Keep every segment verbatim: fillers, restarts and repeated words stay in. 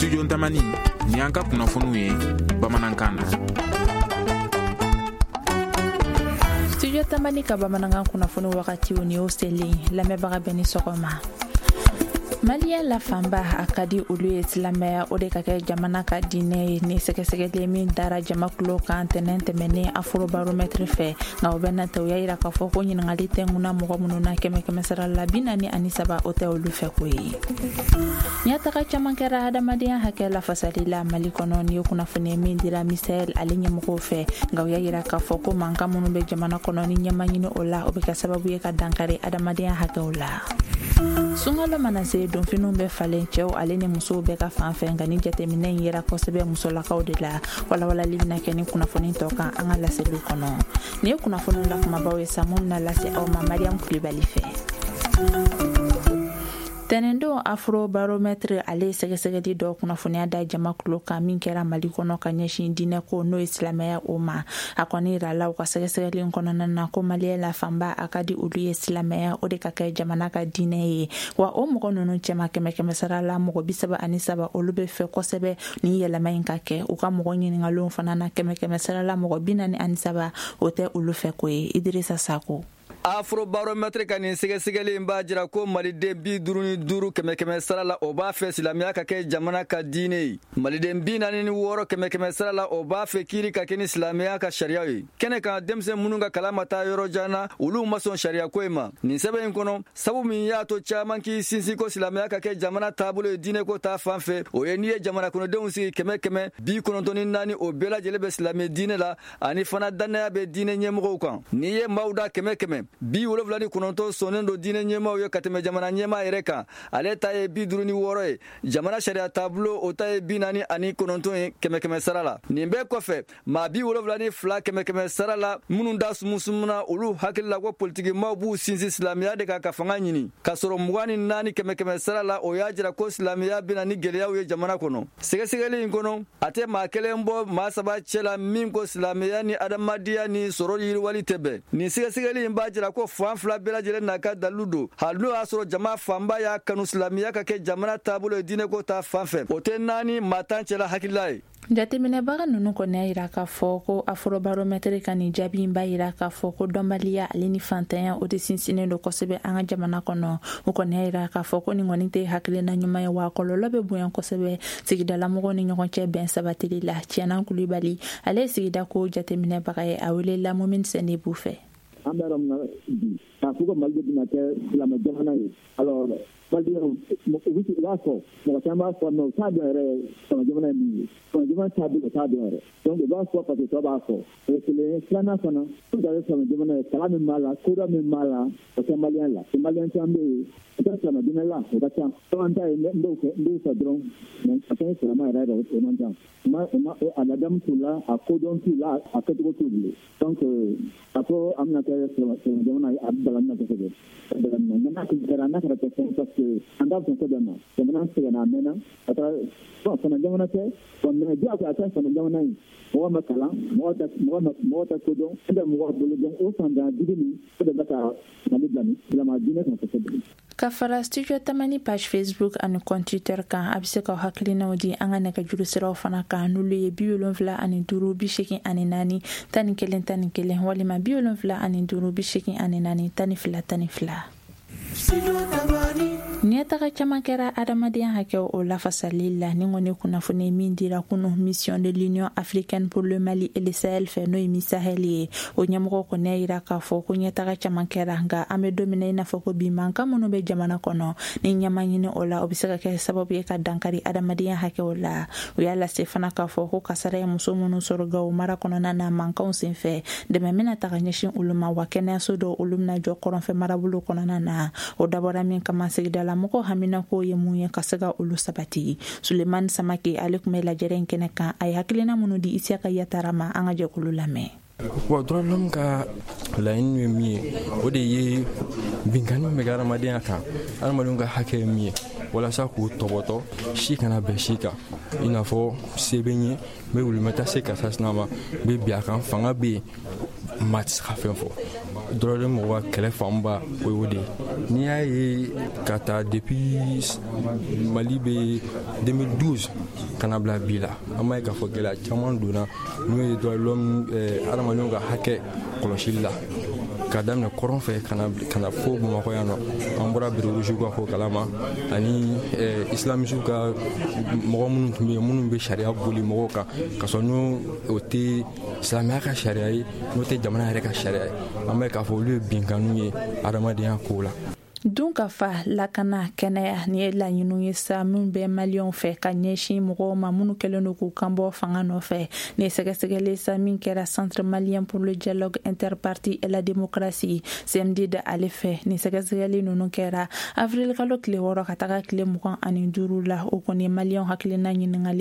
Studio Tamani ni an ka kunnafoniw ye bamanankan na. Studio Tamani ka bamanankan kunnafoni wagati ni o selen lamɛnbaga bɛɛ ni sɔgɔma. Malien la famba akadi ulu islamaya o de ka kɛ jamana ka diinɛ ni sɛgɛsɛgɛli min dara jamakulo kan tɛnɛn tɛmɛnen afrobarometre fɛ nka o bɛ na tɛ o y'a yira k'a fɔ ko ɲininkali tɛnkuna mɔgɔ minnu na kɛmɛ kɛmɛ sara la bi naani ani saba o tɛ olu fɛ ko ye. Ɲɛtaga caman kɛra adamadenya hakɛ lafasali la Mali kɔnɔ ni ye kunnafoni min dira Misɛl ale ɲɛmɔgɔw fɛ nka o y'a yira k'a fɔ ko mankan minnu bɛ jamana kɔnɔ ni ɲɛma ɲini o la o bɛ kɛ sababu ye ka dankari adamadenya hakɛw la. Sunkalo mana se donfiniw bɛ falen cɛw ale ni musow bɛɛ ka fan fɛ nka ni jateminɛ in yera kosɛbɛ musolakaw de la walawalali bɛna kɛ ni kunnafoni tɔ kan an ka laseliw kɔnɔ. Ni ye kunnafoni la kumabaw ye sa mun bɛna lase aw ma Mariam Kulibali fɛ. Tɛnɛndon afrobarometre ale sɛgɛsɛgɛli dɔ kunnafoniya da jamakulo kan min kɛra Mali kɔnɔ ka ɲɛsin diinɛ ko n'o ye silamɛya o ma a kɔni yirala u ka sɛgɛsɛgɛli kɔnɔna na ko maliyɛn la fanba a ka di olu ye silamɛya o de ka kɛ jamana ka diinɛ ye wa o mɔgɔ ninnu cɛma kɛmɛ kɛmɛ sara la mɔgɔ bi saba ani saba olu bɛ fɛ kosɛbɛ ni yɛlɛma in ka kɛ u ka mɔgɔ ɲiningalenw fana na kɛmɛ kɛmɛ sara la mɔgɔ bi naani ani saba o tɛ olu fɛ ko ye. Idrissa Sako. Afrobarometre ka nin sɛgɛsɛgɛli in b'a jira ko maliden bi duuru ni duuru kɛmɛ kɛmɛ sara la o b'a fɛ silamɛya ka kɛ jamana ka diinɛ ye. Maliden bi naani ni wɔɔrɔ kɛmɛ kɛmɛ sara la o b'a fɛ kiiri ka kɛ ni silamɛya ka sariya ye. Kɛnɛ kan denmisɛn minnu ka kalan ma taa yɔrɔ jan na olu ma sɔn sariya ko in ma. Nin sɛbɛn in kɔnɔ sabu min y'a to caman k'i sinsin ko silamɛya ka kɛ jamana taabolo ye diinɛ ko ta fan fɛ o ye n'i ye jamana kɔnɔdenw sigi kɛmɛ kɛmɛ bi kɔnɔntɔn ni naani o bɛɛ lajɛlen bɛ silamɛ diinɛ la ani fana dannaya bɛ diinɛ ɲɛmɔgɔw kan. N'i ye maaw da kɛmɛ kɛmɛ bi wolonwula ni kɔnɔntɔn sɔnnen don diinɛ ɲɛmaaw ye ka tɛmɛ jamana ɲɛmaa yɛrɛ kan ale ta ye bi duuru ni wɔɔrɔ ye jamana sariya taabolo o ta ye bi naani ani kɔnɔntɔn ye kɛmɛ kɛmɛ sara la. Nin bɛɛ kɔfɛ maa bi wolonwula ni fila kɛmɛ kɛmɛ sara la minnu da sumusumuna olu hakili la ko politikimaaw b'u sinsin silamɛya de kan ka fanga ɲini k'a sɔrɔ mugan ni naani kɛmɛ kɛmɛ sara la o y'a jira ko silamɛya bɛna ni gɛlɛyaw ye jamana kɔnɔ. Sɛgɛsɛgɛli in kɔnɔ a tɛ maa kelen bɔ maa saba cɛ la min ko silamɛya ni adamadenya ni sɔrɔ yiriwali tɛ bɛn. Nin sɛgɛsɛgɛli in b'a jira ko fan fila bɛɛ lajɛlen n'a ka dalilu don hali n'o y'a sɔrɔ jama fanba y'a kanu silamɛya ka kɛ jamana taabolo ye diinɛ ko ta fan fɛ o tɛ naani maa tan cɛla hakilila ye. Jateminɛbaga ninnu kɔni y'a yira k'a fɔ ko afrobarometre ka nin jaabi in b'a yira k'a fɔ ko dɔnbaliya ale ni fantanya o de sinsinnen don kosɛbɛ an ka jamana kɔnɔ o kɔni y'a yira k'a fɔ ko nin kɔni tɛ hakilina ɲuman ye wa kɔlɔlɔ bɛ bonya kosɛbɛ sigidalamɔgɔw ni ɲɔgɔn cɛ bɛn sabatili la. Tiɲɛna Kulibali ale ye sigida ko jateminɛbaga ye a welela Mumin Sɛnɛbu fɛ. An bɛ yɔrɔ min na bi k'a fɔ ko Mali bɛna kɛ silamɛ jamana ye alors Malidenw u b'a fɔ mɔgɔ caman b'a fɔ mais u t'a dɔn yɛrɛ silamɛ jamana ye min ye silamɛ jamana taabolo u t'a dɔn yɛrɛ donc u b'a fɔ parce que tɔw b'a fɔ o ye kelen ye. Filanan fana pour que a kɛ silamɛ jamana ye kalan min b'a la kodɔn min b'a la o tɛ maliyɛn la maliyɛn caman bɛ yen o tɛ silamɛ diinɛ la o ka ca caman ta ye n b'o fɛ n b'o fɛ dɔrɔn mais a tɛ silamɛ yɛrɛ yɛrɛ o man ca a ladamu t'u la a kodɔn t'u la a kɛcogo t'u bolo donc a fɔ an bɛna kɛ silamɛ jamana ye a bɛ dalamina kosɛbɛ mais n'a tun kɛra n'a kɛra tɛ fɛn parce que an t'a fɛn ko bɛɛ ma jamana sɛgɛnna a mɛnna a taara bon fana jamana tɛ bon mais diyago a tɛ fana jamana in mɔgɔ ma kalan mɔgɔ tɛ mɔgɔ tɛ kodɔn e bɛ mɔgɔ bolo donc o fanda digi min o de bɛ ka Mali bila silamɛ diinɛ kan kosɛbɛ. Ka fara Studio Tamani page Facebook ani compte Twitter kan a bɛ se ka hakilinaw di an ka nɛgɛjuru siraw fana kan n'olu ye bi wolonwula ani duuru bi seegin ani naani tan ni kelen tan ni kelen walima bi wolonwula ani duuru bi seegin ani naani tan ni fila tan ni fila. Ɲɛtaga caman kɛra adamadenya hakɛw o lafasali la ni kɔni kunnafoni min dira kunu mission de l'Union africaine pour le Mali et le Sahel fɛ n'o ye Misahel ye o ɲɛmɔgɔ kɔni y'a yira k'a fɔ ko ɲɛtaga caman kɛra nka an bɛ don min na i n'a fɔ ko bi mankan minnu bɛ jamana kɔnɔ ni ɲɛma ɲini o la o bɛ se ka kɛ sababu ye ka dankari adamadenya hakɛw la. O y'a lase fana k'a fɔ ko kasara ye muso minnu sɔrɔ Gawo mara kɔnɔna na mankanw senfɛ dɛmɛ bɛna taga ɲɛsin olu ma wa kɛnɛyaso dɔw olu bɛna jɔ kɔrɔnfɛ marabolo kɔnɔna na o dabɔra min kama sigidala mɔgɔ hamina ko ye mun ye ka se ka olu sabati. Sulemani Samake ale tun bɛ lajɛrɛ in kɛnɛ kan a ye hakilina minnu di Isiaka Yatara ma an ka jɛkulu lamɛn. Wa dɔrɔn ka laɲini ye min ye o de ye binkani bɛ kɛ adamadenya kan adamadenw ka hakɛ ye min ye walasa k'u tɔbɔtɔ si kana bɛn si kan i n'a fɔ se bɛ n ye n bɛ wulimata se karisa sina ma n bɛ bi a kan fanga bɛ yen maa tɛ se ka fɛn fɔ dɔrɔn mɔgɔ ka kɛlɛ fanba o y'o de n'i y'a ye ka taa depuis Mali bɛ deux mille douze kana bila bi la an b'a ye k'a fɔ gɛlɛya caman donna n'o ye droit de l'homme adamadenw ka hakɛ kɔlɔsili la ka daminɛ kɔrɔn fɛ kana kana fo Bamakɔ yan nɔ an bɔra Berewuju ka ko kalama ani islamisiw ka mɔgɔ minnu tun bɛ yen minnu bɛ sariya boli mɔgɔw kan ka sɔrɔ n'o o tɛ silamɛya ka sariya ye n'o tɛ jamana yɛrɛ ka sariya ye an bɛ k'a fɔ olu ye binkanu ye adamadenya kow la. Dun ka fa lakana kɛnɛya ni ye laɲiniw ye sa min bɛ maliyɛnw fɛ ka ɲɛsin mɔgɔw ma minnu kɛlen don k'u kanbɔ fanga nɔfɛ ni sɛgɛsɛgɛli sa min kɛra Centre malien pour le dialogue interparti et la démocratie C M D da ale fɛ ni sɛgɛsɛgɛli ninnu kɛra avril kalo tile wɔɔrɔ ka taga tile mugan ani duuru la o kɔni maliyɛnw hakilina ɲiningali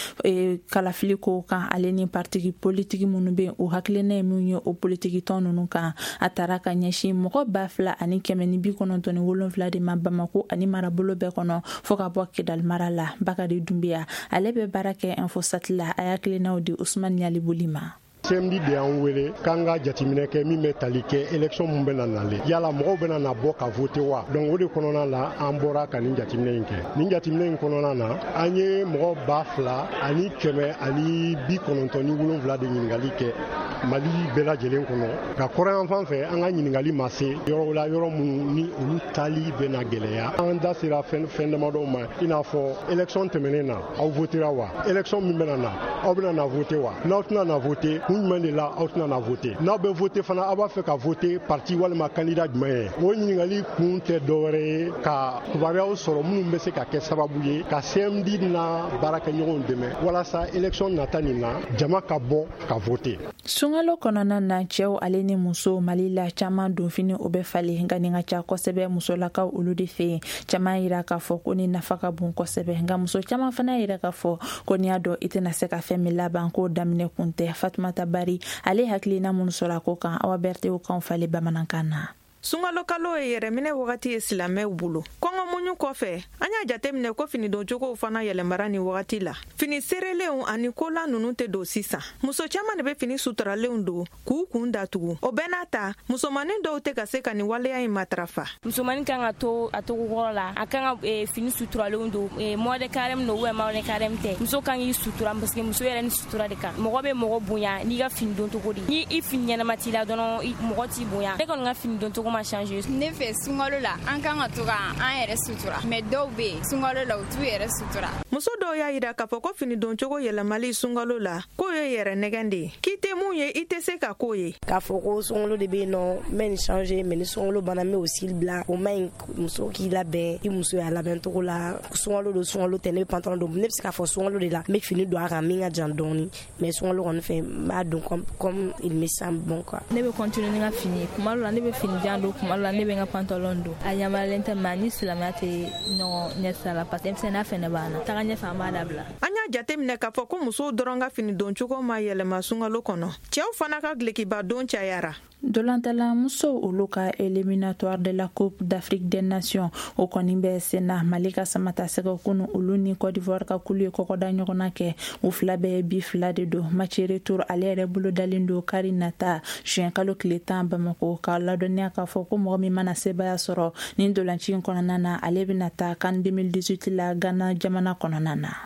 kɛ kalafili ko kan ale ni partigi politiki minnu bɛ o hakilina ye min ye o politiki tɔn ninnu kan a taara ka ɲɛsin mɔgɔ ba fila ani kɛmɛ ni bi kɔnɔntɔn ni wolonfila de ma Bamako ani marabolo bɛɛ kɔnɔ fo ka bɔ Kidal mara la. Bakari Dumbiya ale bɛ baara kɛ Infosat la a y'a kilinaw di Usman Yaliboli ma. C M D de y'an wele k'an ka jateminɛ kɛ min bɛ tali kɛ élection mun bɛ na nalen yala mɔgɔw bɛ na bɔ ka voter wa donc o de kɔnɔna la an bɔra ka nin jateminɛ in kɛ nin jateminɛ in kɔnɔna na an ye mɔgɔ ba fila ani kɛmɛ ani bi kɔnɔntɔn ni wolonfila de ɲininkali kɛ Mali bɛɛ lajɛlen kɔnɔ ka kɔrɔ yan fan fɛ an ka ɲininkali ma se yɔrɔ la yɔrɔ minnu ni olu tali bɛ na gɛlɛya an da sera fɛn fɛn damadɔw ma i n'a fɔ élection tɛmɛnen na aw votera wa élection min bɛ na na aw bɛna na voter wa n'aw tɛna na voter kun jumɛn de la aw tɛna na voter n'aw bɛ voter fana aw b'a fɛ ka voter parti walima candidat jumɛn ye o ɲininkali kun tɛ dɔwɛrɛ ye ka kibaruyaw sɔrɔ minnu bɛ se ka kɛ sababu ye ka C M D na baarakɛɲɔgɔnw dɛmɛ walasa élection nata nin na jama ka bɔ ka voter. Sunkalo kɔnɔna na cɛw ale ni muso Mali la caman donfini o bɛ falen nka nin ka ca kosɛbɛ musolakaw olu de fɛ yen caman yira k'a fɔ ko ni nafa ka bon kosɛbɛ nka muso caman fana yira k'a fɔ ko n'i y'a dɔn i tɛna se ka fɛn min laban k'o daminɛ kun tɛ. Fatumata Bari ale hakilina minnu sɔrɔ a ko kan Awa Berthe o kan falen bamanankan na. Sunkalo kalo ye yɛrɛminɛ wagati ye silamɛw bolo. Kɔngɔ muɲu kɔfɛ an y'a jateminɛ ko fini don cogow fana yɛlɛmara ni wagati la. Fini serelenw ani kola ninnu tɛ don sisan. Muso caman de bɛ fini suturalenw don k'u kun datugu. O bɛɛ n'a ta musomanin dɔw tɛ ka se ka nin waleya in matarafa. Musomanin kan ka to a togokɔrɔ la a kan ka fini suturalenw don mɔde carême don ou mɔde carême tɛ. Muso kan k'i sutura parce que muso yɛrɛ ni sutura de kan. Mɔgɔ bɛ mɔgɔ bonya n'i ka fini don cogo di. Ni i fini ɲɛnama t'i la dɔrɔn mɔgɔ t'i bonya. Ne kɔni ka fini don cogo ma changer. Ne fɛ sunkalo la an kan ka to ka an yɛrɛ sutura mais dɔw bɛ yen sunkalo la u t'u yɛrɛ sutura. Muso dɔw y'a yira k'a fɔ ko fini don cogo yɛlɛmali sunkalo la k'o ye yɛrɛ nɛgɛn de ye k'i tɛ mun ye i tɛ se ka k'o ye. K'a fɔ ko sunkalo de bɛ yen nɔ n bɛ nin changer mais ni sunkalo banna n bɛ o sili bila o ma ɲi muso k'i labɛn i muso y'a labɛn cogo la sunkalo don sunkalo tɛ ne bɛ pantalon don ne bɛ se k'a fɔ sunkalo de la n bɛ fini don a kan min ka jan dɔɔni mais sunkalo kɔni fɛ n b'a don comme comme il me semble bon quoi. Ne bɛ continuer ni n ka fini kuma dɔ la ne bɛ fini jan don kuma dɔ la ne bɛ n ka pantalon don a yamaralen tɛ maa ni silamɛya tɛ ɲɔgɔn ɲɛsira la parce que denmisɛnninya fɛnɛ b'an na taga ɲɛfɛ an b'a dabila. An y'a jateminɛ k'a fɔ ko musow dɔrɔn ka fini don cogo ma yɛlɛma sunkalo kɔnɔ cɛw fana ka glekiba don cayara. Dolantala muso olu ka éliminatoire de la Coupe d'Afrique des Nations o kɔni bɛ senna Mali ka samata sɛgɛ kunu olu ni Côte d'Ivoire ka kulu ye kɔkɔda ɲɔgɔnna kɛ u fila bɛɛ bi fila de don match retour ale yɛrɛ bolo dalen don kari nata juin kalo tile tan Bamako ka ladɔnniya k'a fɔ ko mɔgɔ min mana sebaya sɔrɔ ni dolanci in kɔnɔna na ale bɛna taa CAN deux mille dix-huit la Ghana jamana kɔnɔna na.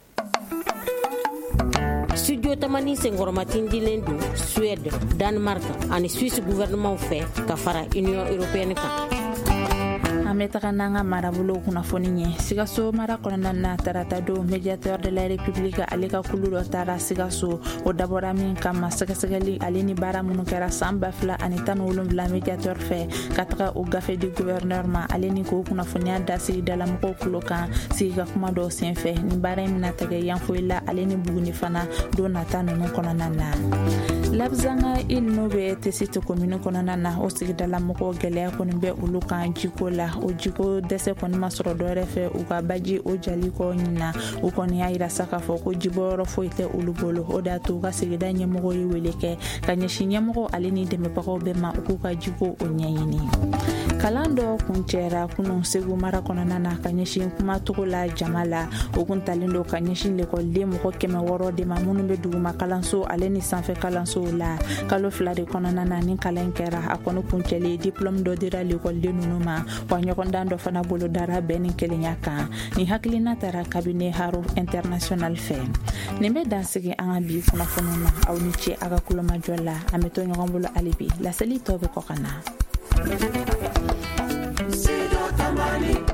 Studio Tamani Sengoromatin dilen do Suède, Danemark ani Suisse gouvernement fɛ ka fara Union Européenne kan. An bɛ taga n'an ka marabolo kunnafoni ye Sikaso mara kɔnɔna na tarata don médiateur de la République ale ka kulu dɔ taara Sikaso o dabɔra min kama sɛgɛsɛgɛli ale ni baara minnu kɛra san ba fila ani tan ni wolonwula médiateur fɛ ka taga o gafe di gouverneur ma ale ni k'o kunnafoniya da sigidalamɔgɔw tulo kan sigi ka kuma dɔw senfɛ nin baara in bɛna tɛgɛ yanfoyi la ale ni Buguni fana don nata ninnu kɔnɔna na. Labzanga il n'o bɛ Tesite commune kɔnɔna na o sigidalamɔgɔw gɛlɛya kɔni bɛ olu kan jiko la o jiko dɛsɛ kɔni ma sɔrɔ dɔwɛrɛ fɛ u ka baji o jali kɔ ɲina u kɔni y'a yira sa k'a fɔ ko jibɔyɔrɔ foyi tɛ olu bolo o de y'a to u ka sigida ɲɛmɔgɔ ye wele kɛ ka ɲɛsin ɲɛmɔgɔ ale ni dɛmɛbagaw bɛɛ ma u k'u ka jiko o ɲɛɲini. Kalan dɔ kun cɛra kunun Segu mara kɔnɔna na ka ɲɛsin kumatogo la jama la o kun talen don ka ɲɛsin lekɔliden mɔgɔ kɛmɛ wɔɔrɔ de ma minnu bɛ duguma kalanso ale ni sanfɛ kalanso kalansow la kalo fila de kɔnɔna na ni kalan kɛra a kɔni kuncɛlen diplôme dɔ dira l'école ninnu ma wa ɲɔgɔndan dɔ fana bolo dara bɛɛ ni kelenya kan ni hakilina tara kabine Haro International fɛ nin bɛ dansigi an ka bi kunnafoniw na aw ni ce a ka kulomajɔ la an bɛ to ɲɔgɔn bolo hali bi laseli tɔ bɛ kɔ ka na.